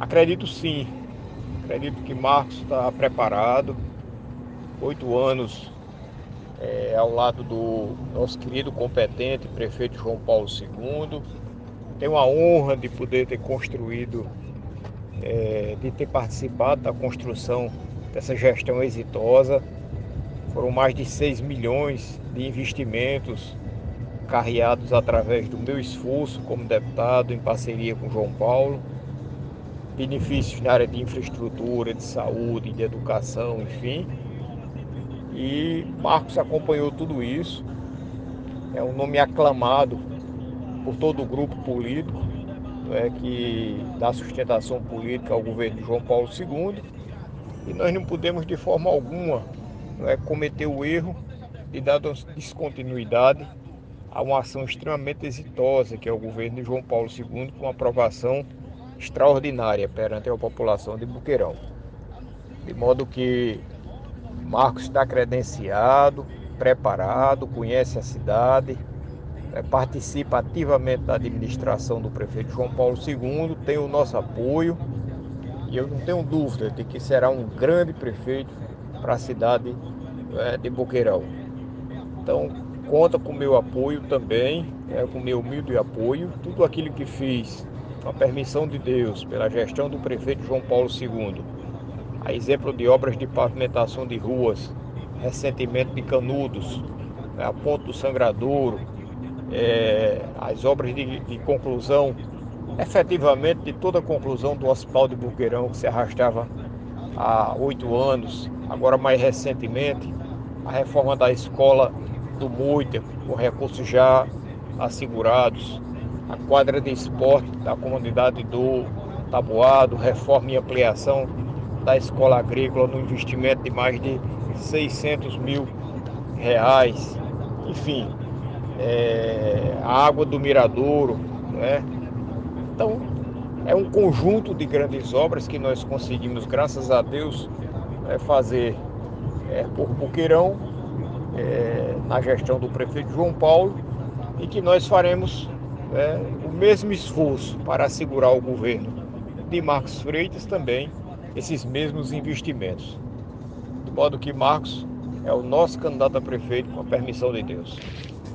Acredito sim, acredito que Marcos está preparado. 8 anos ao lado do nosso querido competente prefeito João Paulo II. Tenho a honra de poder ter construído, de ter participado da construção dessa gestão exitosa. Foram mais de 6 milhões de investimentos carreados através do meu esforço como deputado em parceria com João Paulo. Benefícios na área de infraestrutura, de saúde, de educação, enfim. E Marcos acompanhou tudo isso. É um nome aclamado por todo o grupo político, que dá sustentação política ao governo de João Paulo II. E nós não podemos de forma alguma cometer o erro de dar descontinuidade a uma ação extremamente exitosa que é o governo de João Paulo II, com uma aprovação extraordinária perante a população de Boqueirão. De modo que Marcos está credenciado, preparado, conhece a cidade, participa ativamente da administração do prefeito João Paulo II, tem o nosso apoio e eu não tenho dúvida de que será um grande prefeito para a cidade de Boqueirão. Então, conta com o meu apoio também, com o meu humilde apoio. Tudo aquilo que fiz, com a permissão de Deus, pela gestão do prefeito João Paulo II, a exemplo de obras de pavimentação de ruas, recentemente de Canudos, a Ponte do Sangradouro, as obras de conclusão, efetivamente de toda a conclusão do Hospital de Boqueirão, que se arrastava há 8 anos, agora mais recentemente, a reforma da escola do Moita, com recursos já assegurados, a quadra de esporte da comunidade do Taboado, reforma e ampliação da escola agrícola no investimento de mais de 600 mil reais, enfim, a água do Miradouro, né? Então, é um conjunto de grandes obras que nós conseguimos, graças a Deus, fazer por Boqueirão, na gestão do prefeito João Paulo, e que nós faremos o mesmo esforço para assegurar ao governo de Marcos Freitas também esses mesmos investimentos. De modo que Marcos é o nosso candidato a prefeito com a permissão de Deus.